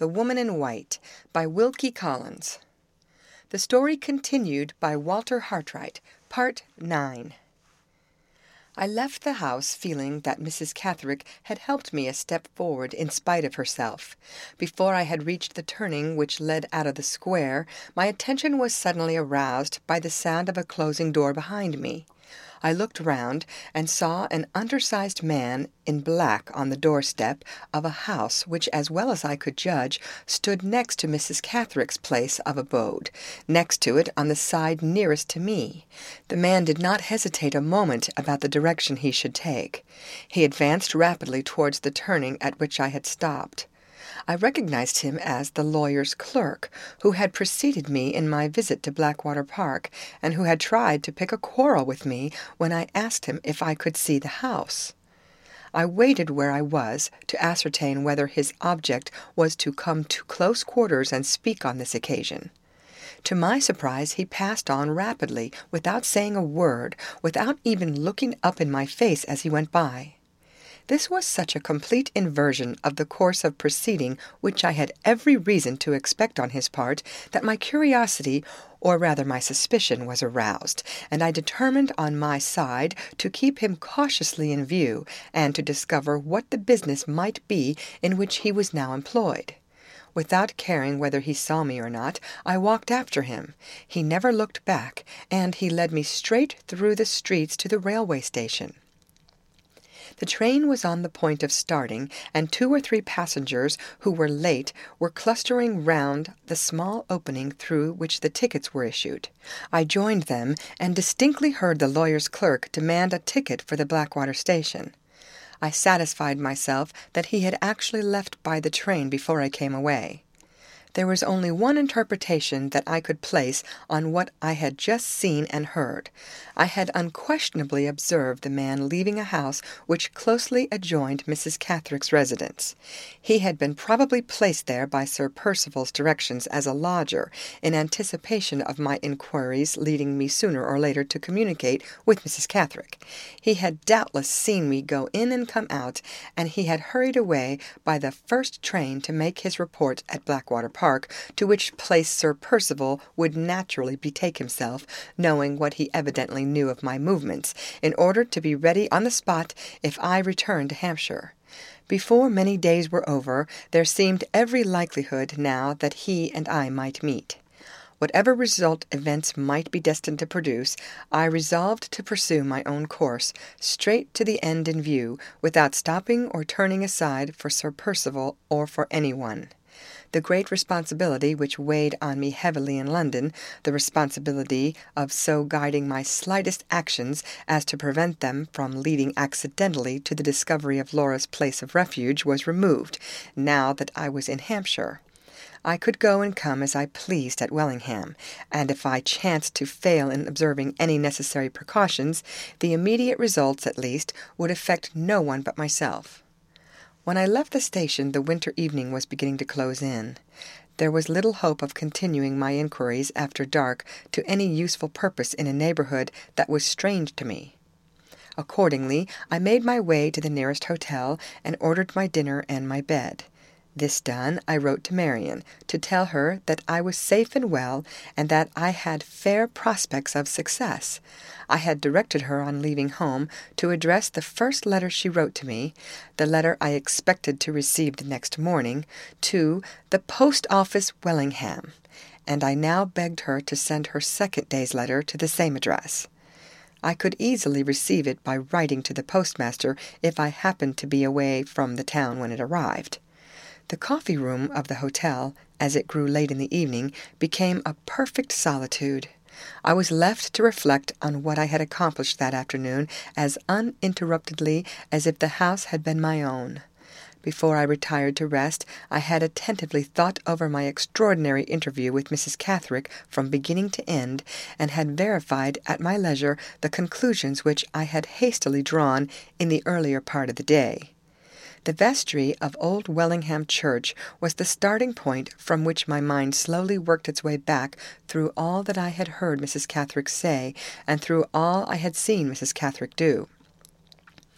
The Woman in White by Wilkie Collins. The story continued by Walter Hartright, Part 9. I left the house feeling that Mrs. Catherick had helped me a step forward in spite of herself. Before I had reached the turning which led out of the square, my attention was suddenly aroused by the sound of a closing door behind me. I looked round and saw an undersized man in black on the doorstep of a house which, as well as I could judge, stood next to Mrs. Catherick's place of abode, next to it on the side nearest to me. The man did not hesitate a moment about the direction he should take. He advanced rapidly towards the turning at which I had stopped. I recognized him as the lawyer's clerk, who had preceded me in my visit to Blackwater Park, and who had tried to pick a quarrel with me when I asked him if I could see the house. I waited where I was to ascertain whether his object was to come to close quarters and speak on this occasion. To my surprise, he passed on rapidly, without saying a word, without even looking up in my face as he went by. This was such a complete inversion of the course of proceeding which I had every reason to expect on his part, that my curiosity, or rather my suspicion, was aroused, and I determined on my side to keep him cautiously in view, and to discover what the business might be in which he was now employed. Without caring whether he saw me or not, I walked after him. He never looked back, and he led me straight through the streets to the railway station. The train was on the point of starting, and 2 or 3 passengers who were late were clustering round the small opening through which the tickets were issued. I joined them, and distinctly heard the lawyer's clerk demand a ticket for the Blackwater station. I satisfied myself that he had actually left by the train before I came away. There was only one interpretation that I could place on what I had just seen and heard. I had unquestionably observed the man leaving a house which closely adjoined Mrs. Catherick's residence. He had been probably placed there by Sir Percival's directions as a lodger, in anticipation of my inquiries leading me sooner or later to communicate with Mrs. Catherick. He had doubtless seen me go in and come out, and he had hurried away by the first train to make his report at Blackwater Park, to which place Sir Percival would naturally betake himself, knowing what he evidently knew of my movements, in order to be ready on the spot if I returned to Hampshire. Before many days were over, there seemed every likelihood now that he and I might meet. Whatever result events might be destined to produce, I resolved to pursue my own course, straight to the end in view, without stopping or turning aside for Sir Percival or for any one. The great responsibility which weighed on me heavily in London, the responsibility of so guiding my slightest actions as to prevent them from leading accidentally to the discovery of Laura's place of refuge, was removed, now that I was in Hampshire. I could go and come as I pleased at Wellingham, and if I chanced to fail in observing any necessary precautions, the immediate results, at least, would affect no one but myself. When I left the station, the winter evening was beginning to close in. There was little hope of continuing my inquiries after dark to any useful purpose in a neighborhood that was strange to me. Accordingly, I made my way to the nearest hotel, and ordered my dinner and my bed. This done, I wrote to Marian, to tell her that I was safe and well, and that I had fair prospects of success. I had directed her on leaving home to address the first letter she wrote to me, the letter I expected to receive the next morning, to the Post Office, Wellingham, and I now begged her to send her second day's letter to the same address. I could easily receive it by writing to the postmaster if I happened to be away from the town when it arrived. The coffee-room of the hotel, as it grew late in the evening, became a perfect solitude. I was left to reflect on what I had accomplished that afternoon as uninterruptedly as if the house had been my own. Before I retired to rest, I had attentively thought over my extraordinary interview with Mrs. Catherick from beginning to end, and had verified at my leisure the conclusions which I had hastily drawn in the earlier part of the day. The vestry of old Wellingham Church was the starting point from which my mind slowly worked its way back through all that I had heard Mrs. Catherick say, and through all I had seen Mrs. Catherick do.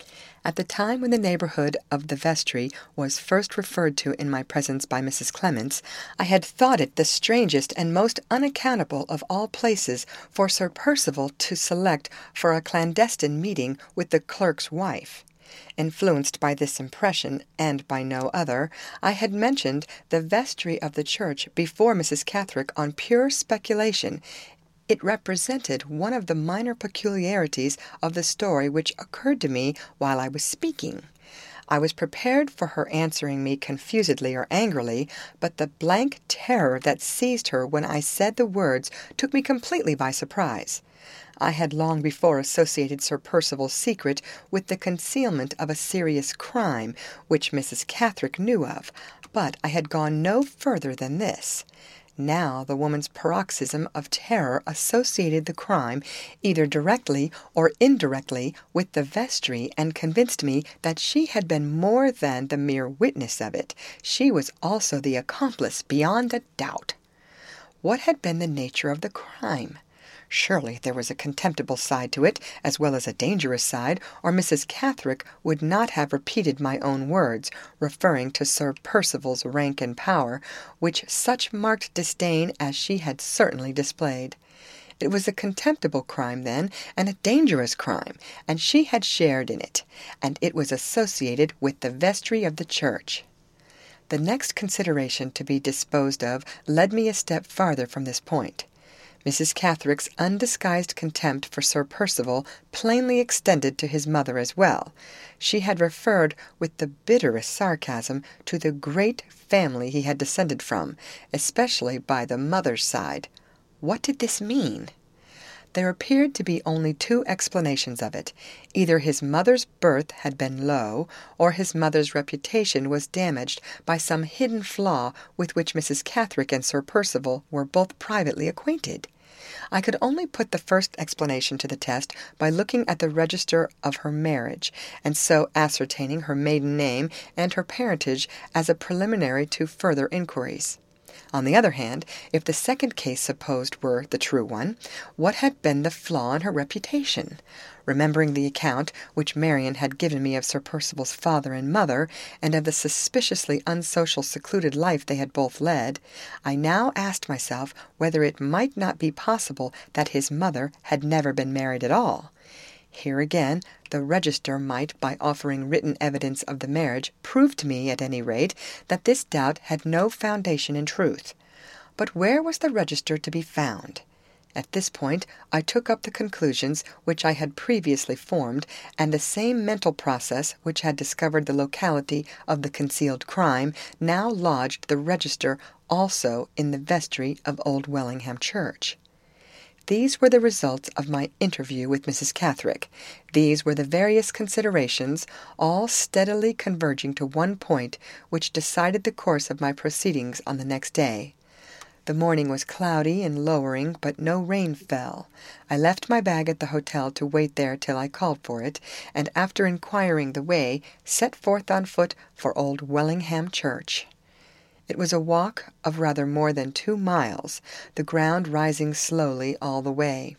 At the time when the neighborhood of the vestry was first referred to in my presence by Mrs. Clements, I had thought it the strangest and most unaccountable of all places for Sir Percival to select for a clandestine meeting with the clerk's wife. Influenced by this impression, and by no other, I had mentioned the vestry of the church before Mrs. Catherick on pure speculation. It represented one of the minor peculiarities of the story which occurred to me while I was speaking. I was prepared for her answering me confusedly or angrily, but the blank terror that seized her when I said the words took me completely by surprise. I had long before associated Sir Percival's secret with the concealment of a serious crime, which Mrs. Catherick knew of, but I had gone no further than this. Now the woman's paroxysm of terror associated the crime, either directly or indirectly, with the vestry, and convinced me that she had been more than the mere witness of it. She was also the accomplice, beyond a doubt. What had been the nature of the crime? Surely there was a contemptible side to it, as well as a dangerous side, or Mrs. Catherick would not have repeated my own words, referring to Sir Percival's rank and power, which such marked disdain as she had certainly displayed. It was a contemptible crime, then, and a dangerous crime, and she had shared in it, and it was associated with the vestry of the church. The next consideration to be disposed of led me a step farther from this point. Mrs. Catherick's undisguised contempt for Sir Percival plainly extended to his mother as well. She had referred with the bitterest sarcasm to the great family he had descended from, especially by the mother's side. What did this mean? There appeared to be only two explanations of it. Either his mother's birth had been low, or his mother's reputation was damaged by some hidden flaw with which Mrs. Catherick and Sir Percival were both privately acquainted. I could only put the first explanation to the test by looking at the register of her marriage, and so ascertaining her maiden name and her parentage as a preliminary to further inquiries. On the other hand, if the second case supposed were the true one, what had been the flaw in her reputation? Remembering the account which Marian had given me of Sir Percival's father and mother, and of the suspiciously unsocial, secluded life they had both led, I now asked myself whether it might not be possible that his mother had never been married at all. Here again the register might, by offering written evidence of the marriage, prove to me, at any rate, that this doubt had no foundation in truth. But where was the register to be found? At this point I took up the conclusions which I had previously formed, and the same mental process which had discovered the locality of the concealed crime now lodged the register also in the vestry of Old Wellingham Church. These were the results of my interview with Mrs. Catherick. These were the various considerations, all steadily converging to one point, which decided the course of my proceedings on the next day. The morning was cloudy and lowering, but no rain fell. I left my bag at the hotel to wait there till I called for it, and after inquiring the way, set forth on foot for Old Wellingham Church. It was a walk of rather more than 2 miles, the ground rising slowly all the way.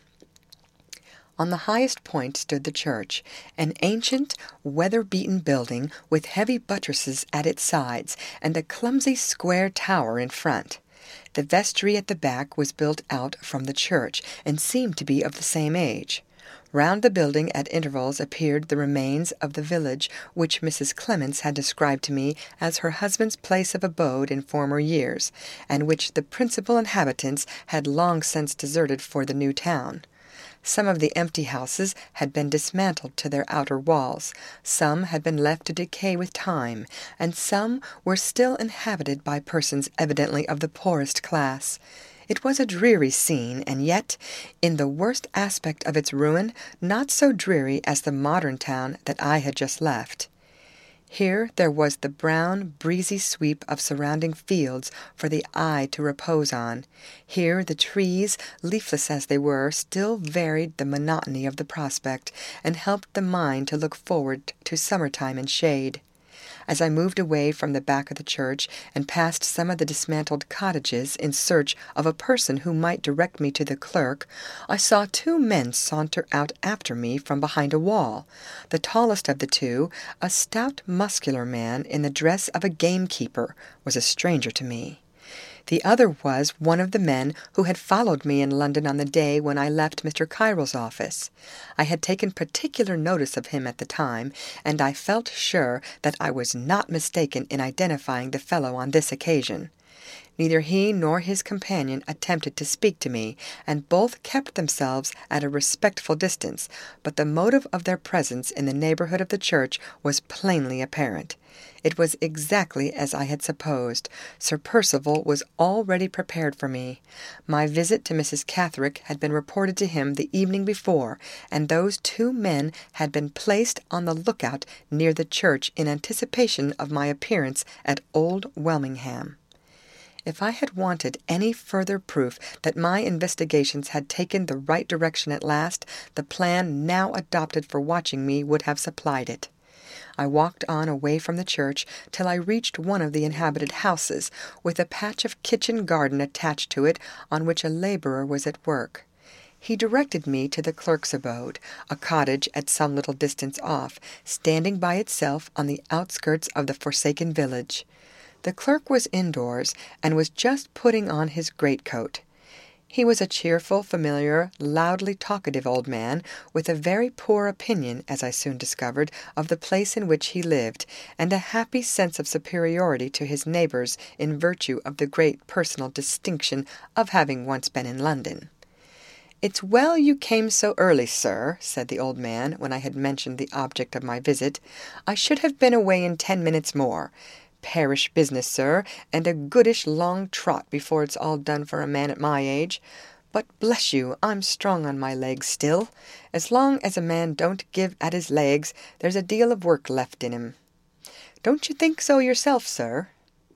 On the highest point stood the church, an ancient, weather-beaten building with heavy buttresses at its sides and a clumsy square tower in front. The vestry at the back was built out from the church, and seemed to be of the same age. Round the building at intervals appeared the remains of the village which Mrs. Clements had described to me as her husband's place of abode in former years, and which the principal inhabitants had long since deserted for the new town. Some of the empty houses had been dismantled to their outer walls, some had been left to decay with time, and some were still inhabited by persons evidently of the poorest class. It was a dreary scene, and yet, in the worst aspect of its ruin, not so dreary as the modern town that I had just left. Here there was the brown, breezy sweep of surrounding fields for the eye to repose on. Here the trees, leafless as they were, still varied the monotony of the prospect, and helped the mind to look forward to summer-time and shade. As I moved away from the back of the church and past some of the dismantled cottages in search of a person who might direct me to the clerk, I saw two men saunter out after me from behind a wall. The tallest of the two, a stout, muscular man in the dress of a gamekeeper, was a stranger to me. The other was one of the men who had followed me in London on the day when I left Mr. Kirrell's office. I had taken particular notice of him at the time, and I felt sure that I was not mistaken in identifying the fellow on this occasion. Neither he nor his companion attempted to speak to me, and both kept themselves at a respectful distance, but the motive of their presence in the neighborhood of the church was plainly apparent. It was exactly as I had supposed. Sir Percival was already prepared for me. My visit to Mrs. Catherick had been reported to him the evening before, and those two men had been placed on the lookout near the church in anticipation of my appearance at Old Welmingham. If I had wanted any further proof that my investigations had taken the right direction at last, the plan now adopted for watching me would have supplied it. I walked on away from the church till I reached one of the inhabited houses, with a patch of kitchen garden attached to it on which a labourer was at work. He directed me to the clerk's abode, a cottage at some little distance off, standing by itself on the outskirts of the forsaken village. The clerk was indoors, and was just putting on his greatcoat. He was a cheerful, familiar, loudly talkative old man, with a very poor opinion, as I soon discovered, of the place in which he lived, and a happy sense of superiority to his neighbours in virtue of the great personal distinction of having once been in London. "It's well you came so early, sir," said the old man, when I had mentioned the object of my visit. "I should have been away in 10 minutes more. Parish business, sir, and a goodish long trot before it's all done for a man at my age. But, bless you, I'm strong on my legs still. As long as a man don't give at his legs, there's a deal of work left in him. Don't you think so yourself, sir?"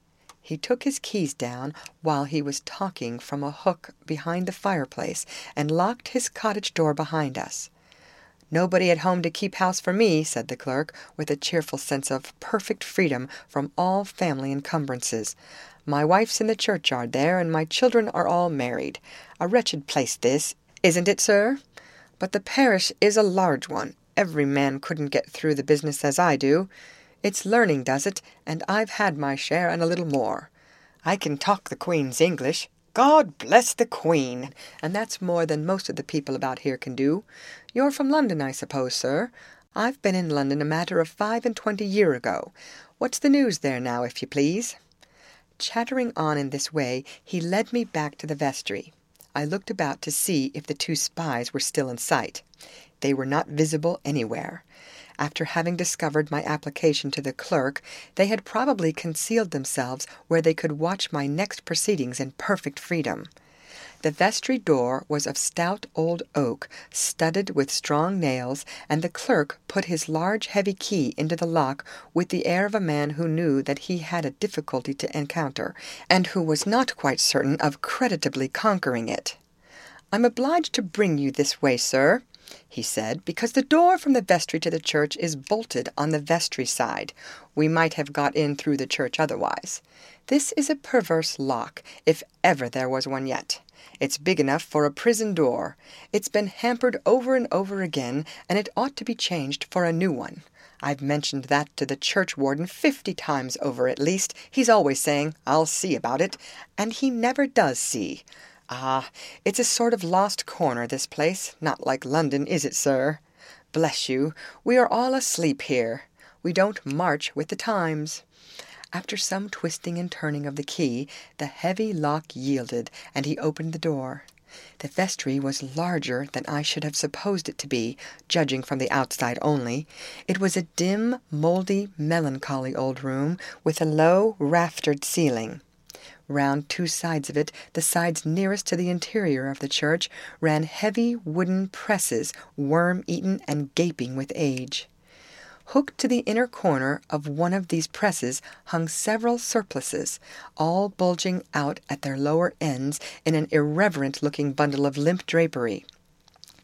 He took his keys down while he was talking from a hook behind the fireplace, and locked his cottage door behind us. "Nobody at home to keep house for me," said the clerk, with a cheerful sense of perfect freedom from all family encumbrances. "My wife's in the churchyard there, and my children are all married. A wretched place this, isn't it, sir? But the parish is a large one. Every man couldn't get through the business as I do. It's learning does it, and I've had my share and a little more. I can talk the Queen's English. God bless the Queen! And that's more than most of the people about here can do. You're from London, I suppose, sir? I've been in London a matter of 25 years ago. What's the news there now, if you please?" Chattering on in this way, he led me back to the vestry. I looked about to see if the two spies were still in sight. They were not visible anywhere. After having discovered my application to the clerk, they had probably concealed themselves where they could watch my next proceedings in perfect freedom. The vestry door was of stout old oak, studded with strong nails, and the clerk put his large heavy key into the lock with the air of a man who knew that he had a difficulty to encounter, and who was not quite certain of creditably conquering it. "I'm obliged to bring you this way, sir," he said, "because the door from the vestry to the church is bolted on the vestry side. We might have got in through the church otherwise. This is a perverse lock, if ever there was one yet. It's big enough for a prison door. It's been hampered over and over again, and it ought to be changed for a new one. I've mentioned that to the churchwarden 50 times over at least. He's always saying, 'I'll see about it,' and he never does see. Ah, it's a sort of lost corner, this place. Not like London, is it, sir? Bless you, we are all asleep here. We don't march with the times." After some twisting and turning of the key, the heavy lock yielded, and he opened the door. The vestry was larger than I should have supposed it to be, judging from the outside only. It was a dim, mouldy, melancholy old room, with a low, raftered ceiling. Round 2 sides of it, the sides nearest to the interior of the church, ran heavy wooden presses, worm-eaten and gaping with age. Hooked to the inner corner of one of these presses hung several surplices, all bulging out at their lower ends in an irreverent-looking bundle of limp drapery.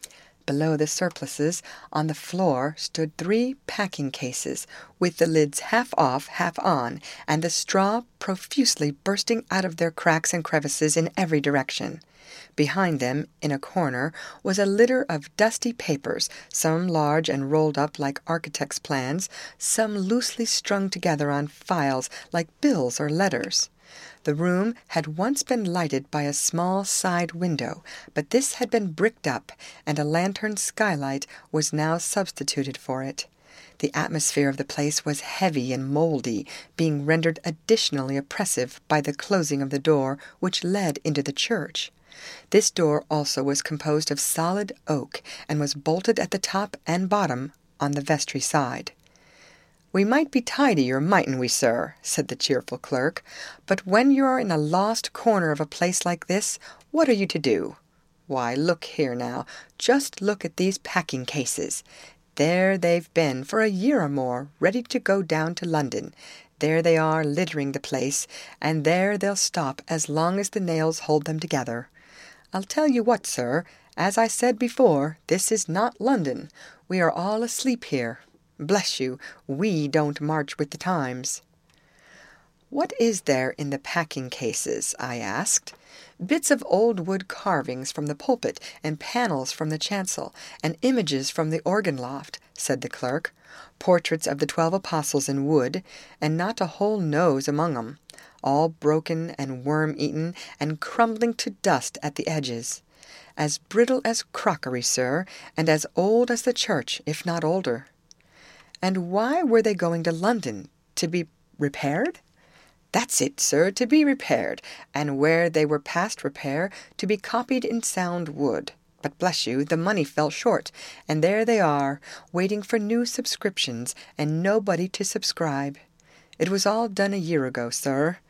below the surplices, on the floor, stood 3 packing cases, with the lids half off, half on, and the straw profusely bursting out of their cracks and crevices in every direction. Behind them, in a corner, was a litter of dusty papers, some large and rolled up like architects' plans, some loosely strung together on files like bills or letters. The room had once been lighted by a small side window, but this had been bricked up, and a lantern skylight was now substituted for it. The atmosphere of the place was heavy and mouldy, being rendered additionally oppressive by the closing of the door which led into the church. This door also was composed of solid oak, and was bolted at the top and bottom on the vestry side. "We might be tidier, mightn't we, sir?" said the cheerful clerk. "But when you're in a lost corner of a place like this, what are you to do? Why, look here now, just look at these packing cases. There they've been for a year or more, ready to go down to London. There they are, littering the place, and there they'll stop as long as the nails hold them together. I'll tell you what, sir, as I said before, this is not London. We are all asleep here. Bless you, we don't march with the times." "What is there in the packing cases?" I asked. "Bits of old wood carvings from the pulpit, and panels from the chancel, and images from the organ loft," said the clerk. "Portraits of the 12 apostles in wood, and not a whole nose among 'em, all broken and worm-eaten, and crumbling to dust at the edges. As brittle as crockery, sir, and as old as the church, if not older." "And why were they going to London? To be repaired?" "That's it, sir, to be repaired, and where they were past repair, to be copied in sound wood. But bless you, the money fell short, and there they are, waiting for new subscriptions, and nobody to subscribe. It was all done a year ago, sir.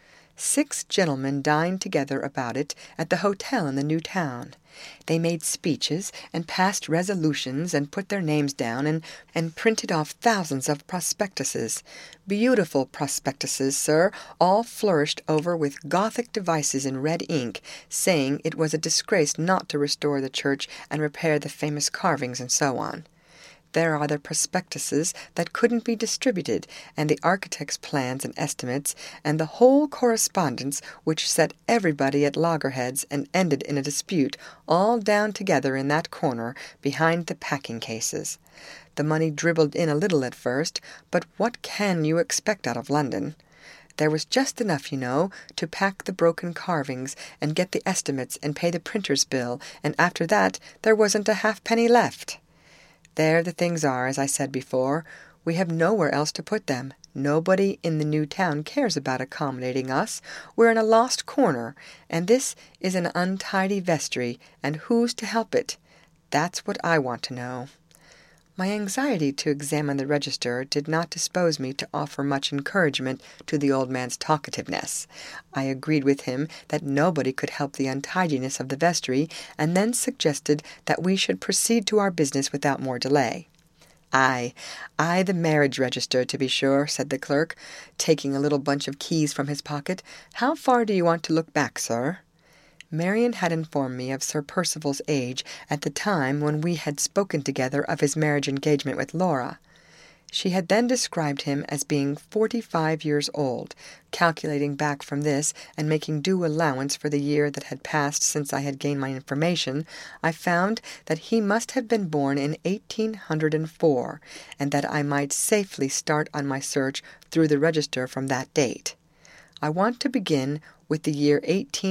6 gentlemen dined together about it at the hotel in the new town. They made speeches, and passed resolutions, and put their names down, and printed off thousands of prospectuses. Beautiful prospectuses, sir, all flourished over with Gothic devices in red ink, saying it was a disgrace not to restore the church and repair the famous carvings, and so on. There are the prospectuses that couldn't be distributed, and the architect's plans and estimates, and the whole correspondence which set everybody at loggerheads and ended in a dispute, all down together in that corner behind the packing cases. The money dribbled in a little at first, but what can you expect out of London? There was just enough, you know, to pack the broken carvings, and get the estimates, and pay the printer's bill, and after that there wasn't a halfpenny left. There the things are, as I said before. We have nowhere else to put them. Nobody in the new town cares about accommodating us. We're in a lost corner, and this is an untidy vestry, and who's to help it? That's what I want to know." My anxiety to examine the register did not dispose me to offer much encouragement to the old man's talkativeness. I agreed with him that nobody could help the untidiness of the vestry, and then suggested that we should proceed to our business without more delay. "Aye, the marriage register, to be sure," said the clerk, taking a little bunch of keys from his pocket. "How far do you want to look back, sir?" Marian had informed me of Sir Percival's age at the time when we had spoken together of his marriage engagement with Laura. She had then described him as being 45 years old. Calculating back from this, and making due allowance for the year that had passed since I had gained my information, I found that he must have been born in 1804, and that I might safely start on my search through the register from that date. "I want to begin with the year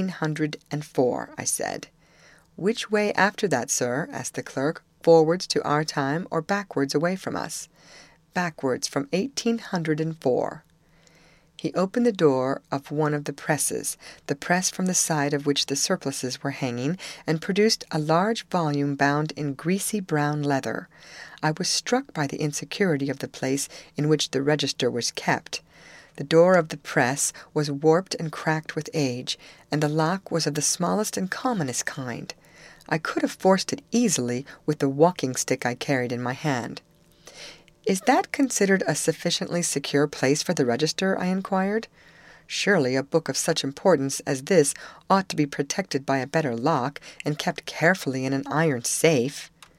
1804, I said. "Which way after that, sir?" asked the clerk. "Forwards to our time, or backwards away from us?" "Backwards from 1804. He opened the door of one of the presses, the press from the side of which the surplices were hanging, and produced a large volume bound in greasy brown leather. I was struck by the insecurity of the place in which the register was kept. The door of the press was warped and cracked with age, and the lock was of the smallest and commonest kind. I could have forced it easily with the walking-stick I carried in my hand. "Is that considered a sufficiently secure place for the register?" I inquired. "Surely a book of such importance as this ought to be protected by a better lock, and kept carefully in an iron safe."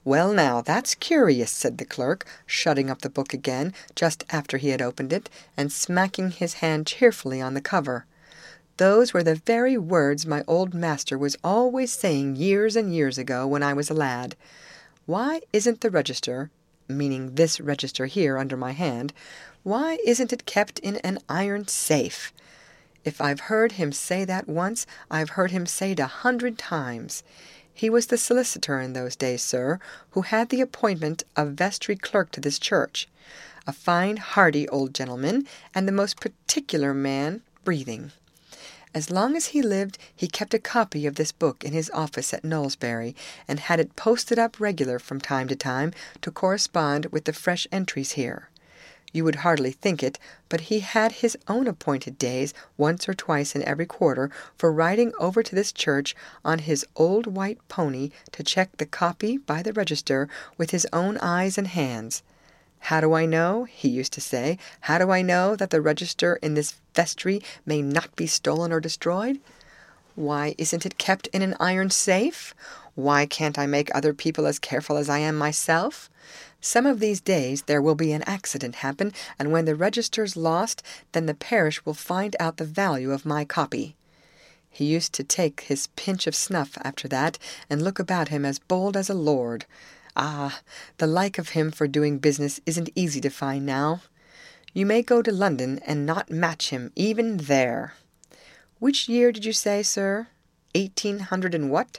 "Well, now, that's curious," said the clerk, shutting up the book again, just after he had opened it, and smacking his hand cheerfully on the cover. "Those were the very words my old master was always saying years and years ago when I was a lad. Why isn't the register, meaning this register here under my hand, why isn't it kept in an iron safe? If I've heard him say that once, I've heard him say it 100 times. He was the solicitor in those days, sir, who had the appointment of vestry clerk to this church. A fine, hearty old gentleman, and the most particular man breathing. As long as he lived, he kept a copy of this book in his office at Knowlesbury, and had it posted up regular from time to time to correspond with the fresh entries here. You would hardly think it, but he had his own appointed days, once or twice in every quarter, for riding over to this church on his old white pony to check the copy by the register with his own eyes and hands. "How do I know," he used to say, "how do I know that the register in this vestry may not be stolen or destroyed? Why isn't it kept in an iron safe? Why can't I make other people as careful as I am myself? Some of these days there will be an accident happen, and when the register's lost, then the parish will find out the value of my copy." He used to take his pinch of snuff after that, and look about him as bold as a lord. Ah, the like of him for doing business isn't easy to find now. You may go to London and not match him even there. "Which year did you say, sir? 1800 and what?"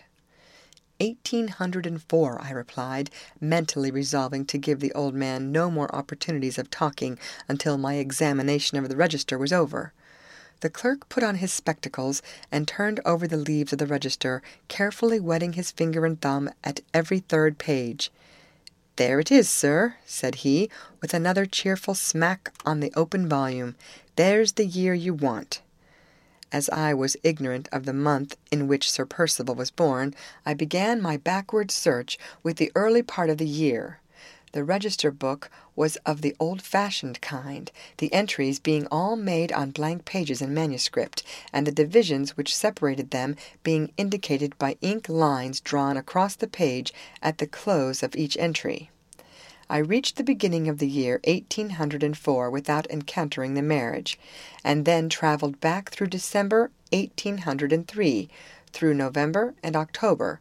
1804, I replied, mentally resolving to give the old man no more opportunities of talking until my examination of the register was over. The clerk put on his spectacles and turned over the leaves of the register, carefully wetting his finger and thumb at every third page. "There it is, sir," said he, with another cheerful smack on the open volume. "There's the year you want." As I was ignorant of the month in which Sir Percival was born, I began my backward search with the early part of the year. The register book was of the old-fashioned kind, the entries being all made on blank pages in manuscript, and the divisions which separated them being indicated by ink lines drawn across the page at the close of each entry. I reached the beginning of the year 1804 without encountering the marriage, and then travelled back through December 1803, through November and October,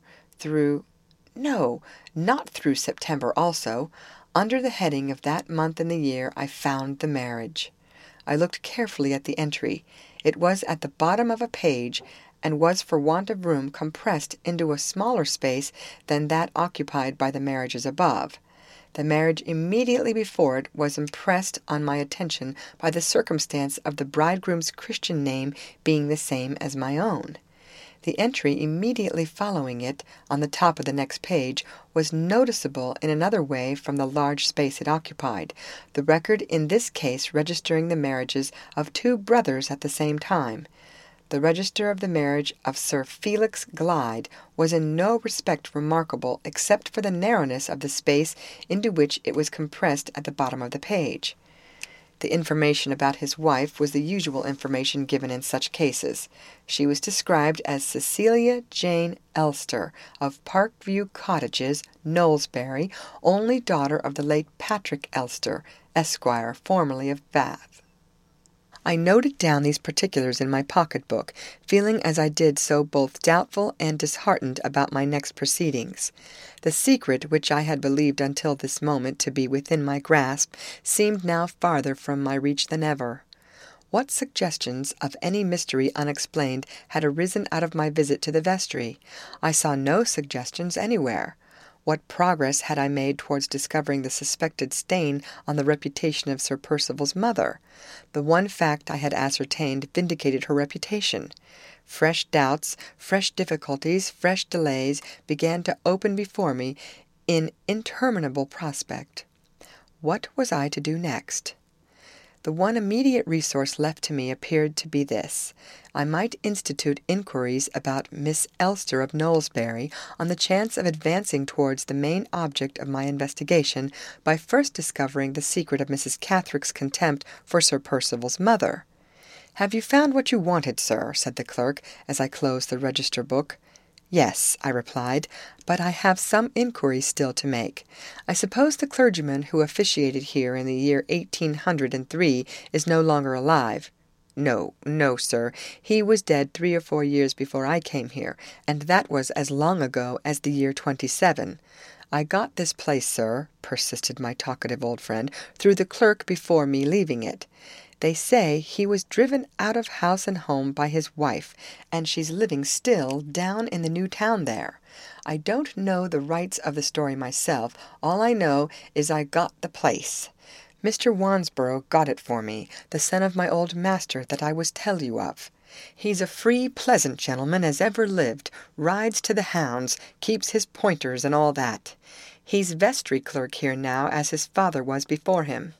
not through September also. Under the heading of that month in the year I found the marriage. I looked carefully at the entry. It was at the bottom of a page, and was for want of room compressed into a smaller space than that occupied by the marriages above. The marriage immediately before it was impressed on my attention by the circumstance of the bridegroom's Christian name being the same as my own. The entry immediately following it, on the top of the next page, was noticeable in another way from the large space it occupied, the record in this case registering the marriages of 2 brothers at the same time. The register of the marriage of Sir Felix Glyde was in no respect remarkable except for the narrowness of the space into which it was compressed at the bottom of the page. The information about his wife was the usual information given in such cases. She was described as Cecilia Jane Elster, of Parkview Cottages, Knowlesbury, only daughter of the late Patrick Elster, Esquire, formerly of Bath. I noted down these particulars in my pocket-book, feeling as I did so both doubtful and disheartened about my next proceedings. The secret, which I had believed until this moment to be within my grasp, seemed now farther from my reach than ever. What suggestions of any mystery unexplained had arisen out of my visit to the vestry? I saw no suggestions anywhere. What progress had I made towards discovering the suspected stain on the reputation of Sir Percival's mother? The one fact I had ascertained vindicated her reputation. Fresh doubts, fresh difficulties, fresh delays began to open before me in interminable prospect. What was I to do next? The one immediate resource left to me appeared to be this. I might institute inquiries about Miss Elster of Knowlesbury, on the chance of advancing towards the main object of my investigation by first discovering the secret of Mrs. Catherick's contempt for Sir Percival's mother. "Have you found what you wanted, sir?" said the clerk, as I closed the register book. "Yes," I replied, "but I have some inquiries still to make. I suppose the clergyman who officiated here in the year 1803 is no longer alive?" "No, no, sir. He was dead 3 or 4 years before I came here, and that was as long ago as the year 27. I got this place, sir," persisted my talkative old friend, "through the clerk before me leaving it. They say he was driven out of house and home by his wife, and she's living still down in the new town there. I don't know the rights of the story myself. All I know is I got the place. Mr. Wansborough got it for me, the son of my old master that I was tell you of. He's a free, pleasant gentleman as ever lived, rides to the hounds, keeps his pointers and all that. He's vestry clerk here now, as his father was before him."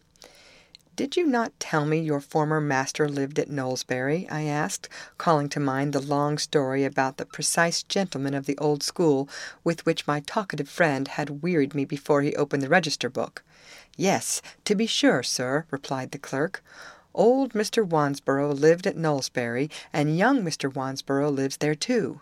"Did you not tell me your former master lived at Knowlesbury?" I asked, calling to mind the long story about the precise gentleman of the old school with which my talkative friend had wearied me before he opened the register book. "Yes, to be sure, sir," replied the clerk. "Old Mr. Wansborough lived at Knowlesbury, and young Mr. Wansborough lives there too."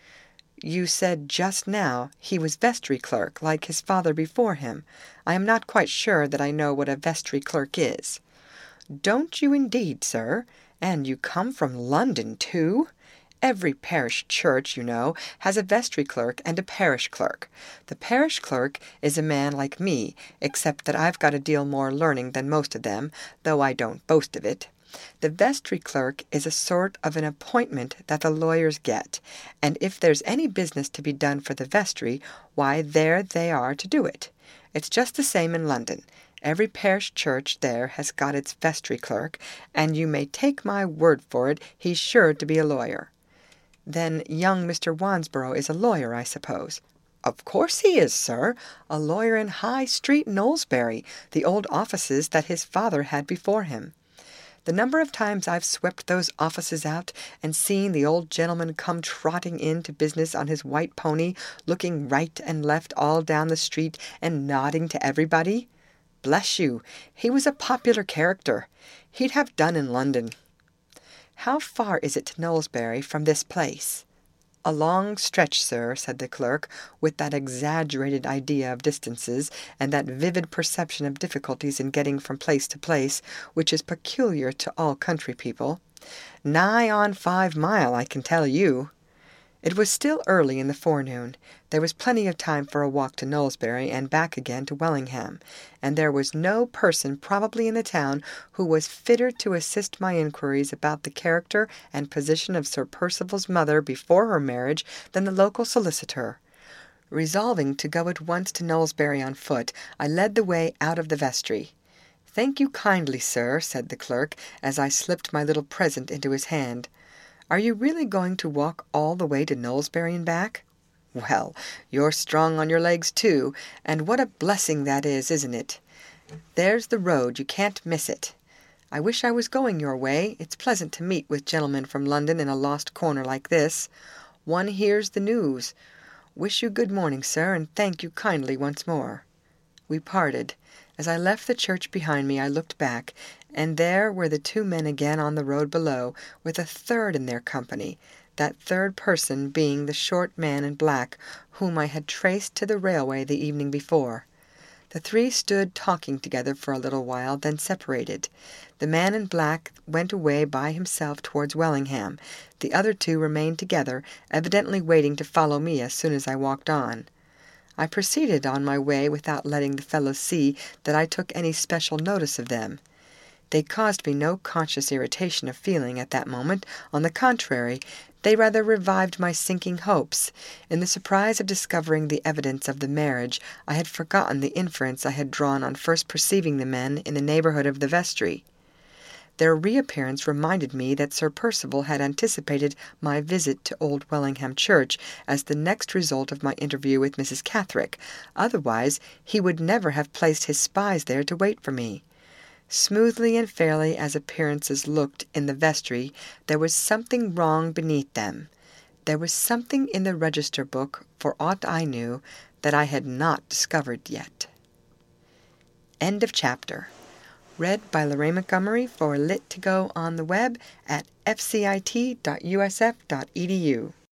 "You said just now he was vestry clerk, like his father before him. I am not quite sure that I know what a vestry clerk is." "Don't you indeed, sir? And you come from London too? Every parish church, you know, has a vestry clerk and a parish clerk. The parish clerk is a man like me, except that I've got a deal more learning than most of them, though I don't boast of it. The vestry clerk is a sort of an appointment that the lawyers get, and if there's any business to be done for the vestry, why there they are to do it. It's just the same in London. Every parish church there has got its vestry clerk, and you may take my word for it, he's sure to be a lawyer." "Then young Mr. Wansborough is a lawyer, I suppose?" "Of course he is, sir. A lawyer in High Street, Knowlesbury, the old offices that his father had before him. The number of times I've swept those offices out and seen the old gentleman come trotting in to business on his white pony, looking right and left all down the street and nodding to everybody. Bless you, he was a popular character. He'd have done in London." "How far is it to Knowlesbury from this place?" "A long stretch, sir," said the clerk, with that exaggerated idea of distances, and that vivid perception of difficulties in getting from place to place, which is peculiar to all country people. "Nigh on 5 mile, I can tell you." It was still early in the forenoon. There was plenty of time for a walk to Knowlesbury and back again to Wellingham, and there was no person probably in the town who was fitter to assist my inquiries about the character and position of Sir Percival's mother before her marriage than the local solicitor. Resolving to go at once to Knowlesbury on foot, I led the way out of the vestry. "Thank you kindly, sir," said the clerk, as I slipped my little present into his hand. "Are you really going to walk all the way to Knowlesbury and back? Well, you're strong on your legs too, and what a blessing that is, isn't it? There's the road, you can't miss it. I wish I was going your way. It's pleasant to meet with gentlemen from London in a lost corner like this. One hears the news. Wish you good morning, sir, and thank you kindly once more." We parted. As I left the church behind me, I looked back, and there were the 2 men again on the road below, with a third in their company, that third person being the short man in black whom I had traced to the railway the evening before. The 3 stood talking together for a little while, then separated. The man in black went away by himself towards Wellingham. The other 2 remained together, evidently waiting to follow me as soon as I walked on. I proceeded on my way without letting the fellows see that I took any special notice of them. They caused me no conscious irritation of feeling at that moment. On the contrary, they rather revived my sinking hopes. In the surprise of discovering the evidence of the marriage, I had forgotten the inference I had drawn on first perceiving the men in the neighbourhood of the vestry. Their reappearance reminded me that Sir Percival had anticipated my visit to Old Wellingham Church as the next result of my interview with Mrs. Catherick. Otherwise he would never have placed his spies there to wait for me. Smoothly and fairly as appearances looked in the vestry, there was something wrong beneath them. There was something in the register book, for aught I knew, that I had not discovered yet. End of chapter. Read by Lorraine Montgomery for Lit2Go on the web at fcit.usf.edu.